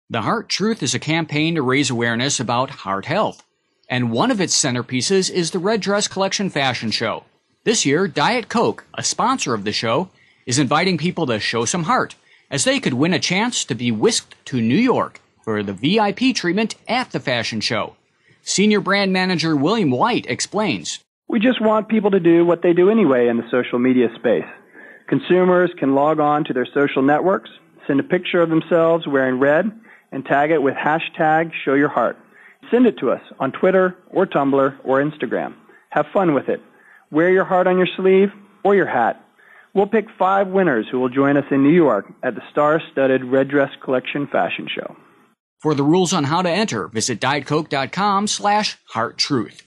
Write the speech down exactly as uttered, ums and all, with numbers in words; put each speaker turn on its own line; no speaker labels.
The Heart Truth is a campaign to raise awareness about heart health, and one of its centerpieces is the Red Dress Collection Fashion Show. This year, Diet Coke, a sponsor of the show, is inviting people to show some heart, as they could win a chance to be whisked to New York for the V I P treatment at the fashion show. Senior brand manager William White explains.
We just want people to do what they do anyway in the social media space. Consumers can log on to their social networks, send a picture of themselves wearing red, and tag it with hashtag Show Your Heart. Send it to us on Twitter or Tumblr or Instagram. Have fun with it. Wear your heart on your sleeve or your hat. We'll pick five winners who will join us in New York at the star-studded Red Dress Collection Fashion Show.
For the rules on how to enter, visit dietcoke.com slash hearttruth.